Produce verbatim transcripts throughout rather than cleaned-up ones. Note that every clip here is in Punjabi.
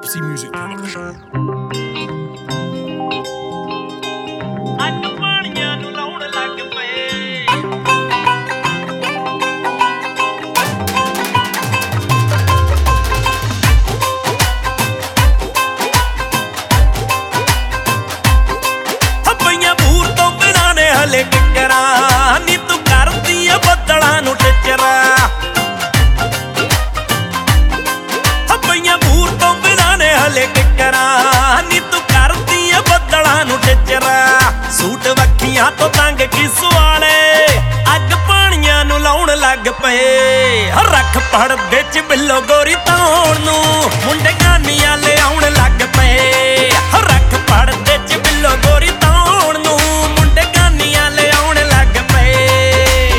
Gypsy Music Production. ਅੱਗ ਪਾਣੀਆਂ ਨੂੰ ਲਾਉਣ ਲੱਗ ਪਏ ਹੱਬੀਆਂ ਬੂਰ ਤੋਂ ਬਿਨਾਂ ਨੇ ਹਲੇ ਕਿਕਰਾਂ ਨੀ ਤੂੰ ਕਰਦੀ ਏ ਬੱਦਲਾਂ ਨੂੰ ਟਿਚਰਾ ਹੱਬੀਆਂ ਬੂਰ ਤੋਂ ਬਿਨਾਂ ਨੇ ਹਲੇ ਕਿਕਰਾਂ ਨੀ ਤੂੰ ਕਰਦੀ ਏ ਬੱਦਲਾਂ ਨੂੰ ਟਿਚਰਾ ਸੂਟ ਵੱਖੀਆਂ ਤੋਂ ਤੰਗ ਕਿਸ ਵਾਲੇ ਅੱਗ ਪਾਣੀਆਂ ਨੂੰ ਲਾਉਣ ਲੱਗ ਪਏ ਰੱਖ ਪੜਦੇ ਚ ਬਿੱਲੋ ਗੋਰੀ ਤਾਉਣ ਨੂੰ ਮੁੰਡੇ ਗਾਨੀਆਂ ਲਿਆਉਣ ਲੱਗ ਪਏ ਰੱਖ ਪੜਦੇ ਚ ਬਿੱਲੋ ਗੋਰੀ ਤਾਉਣ ਨੂੰ ਮੁੰਡੇ ਗਾਨੀਆਂ ਲਿਆਉਣ ਲੱਗ ਪਏ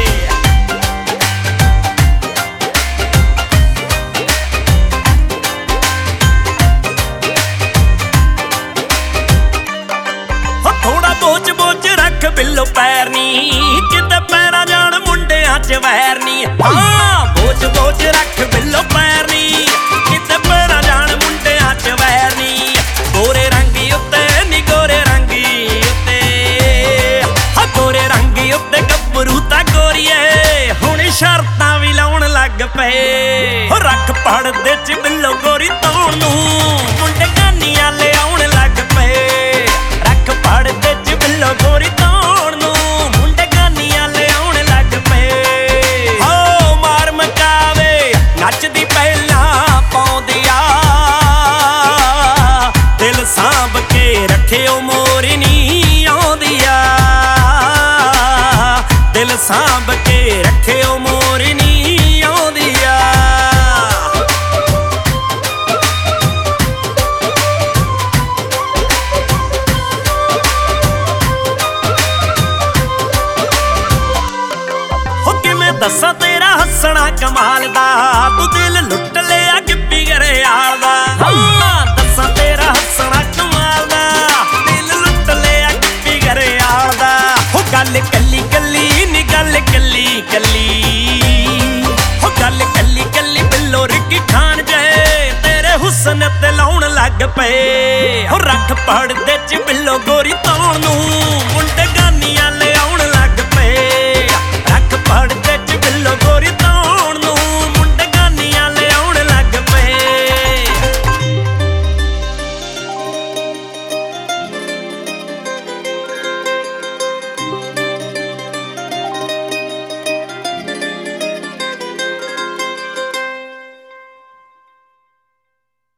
ਹੋ ਥੋੜਾ ਬੋਝ ਬੋਝ ਰੱਖ ਬਿੱਲੋ ਪੈਰ ਨੀ ਕਿਤੇ ਪੈਰਾਂ ਜਾਣ ਮੁੰਡਿਆਂ ਚ ਵੈਰ ਨੀ ਹਾਂ ਬੋਝ ਬੋਝ ਰੱਖ ਬਿੱਲੋ ਪੈਰ ਨੀ ਕਿਤੇ ਪੈਰਾਂ ਜਾਣ ਮੁੰਡਿਆਂ ਚ ਵੈਰ ਨੀ ਗੋਰੇ ਰੰਗੀ ਉੱਤੇ ਨੀ ਗੋਰੇ ਰੰਗੀ ਉੱਤੇ ਹਾਂ ਗੋਰੇ ਰੰਗੀ ਉੱਤੇ ਗੱਭਰੂ ਤਾਂ ਗੋਰੀਏ ਹੁਣ ਸ਼ਰਤਾਂ ਵੀ ਲਾਉਣ ਲੱਗ ਪਏ ਹੋ ਰੱਖ ਪੜਦੇ ਚ ਬਿੱਲੋ ਗੋਰੀ ਤਾਉਣ ਨੂੰ ਮੁੰਡੇ ਗਾਨੀਆਂ ਲਿਆਉਣ ਲੱਗ ਪਏ ਰੱਖ ਪੜਦੇ ਚ ਬਿੱਲੋ ਗੋਰੀ ਤਾਉਣ ਨੂੰ ਮੁੰਡੇ ਗਾਨੀਆਂ ਲਿਆਉਣ ਲੱਗ ਪਏ ਹੋ ਮਾਰ ਮਕਾਵੇ ਨੱਚਦੀ ਪਹਿਲਾਂ ਪਾਉਂਦੀ ਆ ਦਿਲ ਸਾਂਭ ਕੇ ਰੱਖਿਓ ਮੋਰੀ ਨੀ ਆਉਂਦੀ ਆ ਦਿਲ ਸਾਂਭ ਕੇ ਰੱਖਿਓ ਮੋਰੀ ਨੀ ਆਉਂਦੀ ਆ ਦੱਸਾਂ ਤੇਰਾ ਹੱਸਣਾ ਕਮਾਲ ਦਾ ਤੂੰ ਦਿਲ ਲੁੱਟ ਲਿਆ ਗਿੱਪੀ ਗਰੇਵਾਲ ਦਾ ਹਾਂ ਦੱਸਾਂ ਤੇਰਾ ਹੱਸਣਾ ਕਮਾਲ ਦਾ ਦਿਲ ਲੁੱਟ ਲਿਆ ਗਿੱਪੀ ਗਰੇਵਾਲ ਦਾ ਹੋ ਗੱਲ ਕੱਲੀ ਕੱਲੀ ਨੀ ਗੱਲ ਕੱਲੀ ਕੱਲੀ ਹੋ ਗੱਲ ਕੱਲੀ ਕੱਲੀ ਬਿੱਲੋ ਰਿੱਕੀ ਖਾਨ ਜੇ ਤੇਰੇ ਹੁਸਨ ਤੇ ਲਾਉਣ ਲੱਗ ਪਏ ਹੋ ਰੱਖ ਪੜਦੇ ਚ ਬਿੱਲੋ ਗੋਰੀ ਤਾਉਣ ਨੂੰ